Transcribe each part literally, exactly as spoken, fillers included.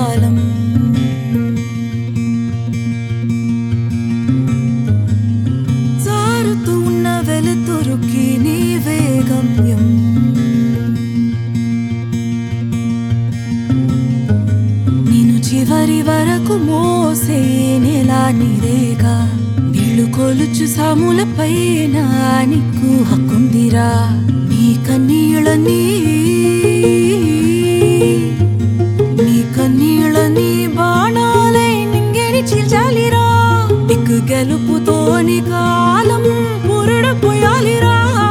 కాలం జారుతూ ఉన్న వెలుతురుకి నీవే గమ్యం నేను చివరి వరకు మోసే నెలా నీరేగా నీళ్లు కొలుచు సాముల పైన నీకు హక్కుందిరా నీ కన్నీళ్ళని నీ కన్నీళ్ళని బాణాలై నింగిని చీల్చాలిరా దిక్కు గెలుపుతోని కాలం పురుడు పోయాలిరా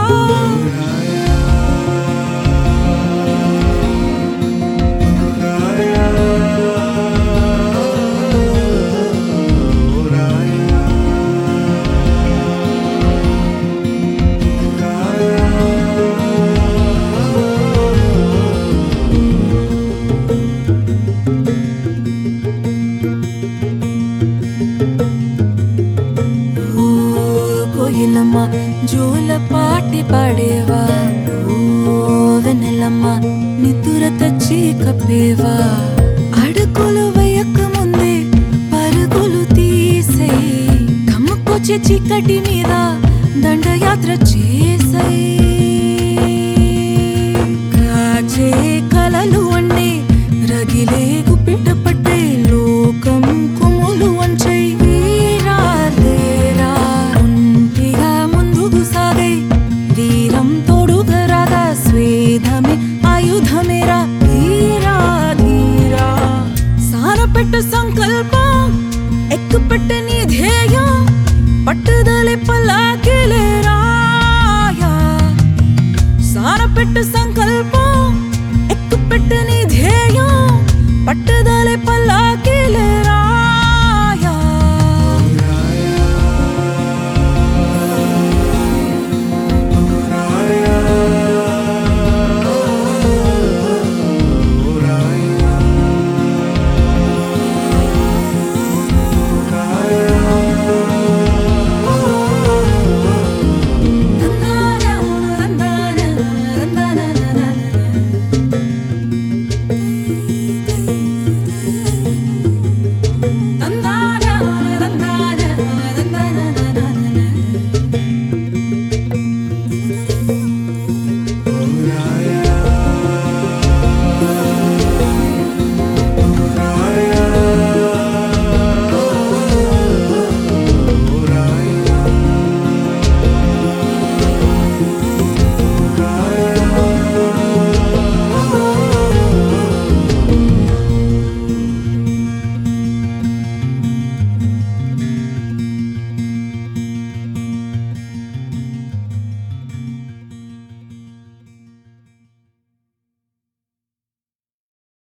కోయిలమ్మ జోల పాటి పాడేవా ఓ వెన్నెలమ్మ నిద్ర తెచ్చి కప్పేవా అడుగులు వేయక ముందే పరుగులు తీసే కమ్ముకొచ్చే చీకటి మీద దండయాత్ర చేసే కాచే కలలు అన్నీ రగిలే గుప్పిట పట్టే లోకం కొమ్ములు వంచే ఆయుధమేరా ధీరా ధీరా సానపెట్టు సంకల్పం ఎక్కుపెట్టు నీ ధ్యేయం పట్టుదలే పల్లాకిలేరాయా సానపెట్టు సంకల్పం ఎక్కుపెట్టు నీ ధ్యేయం పట్టుదలే పల్లాకి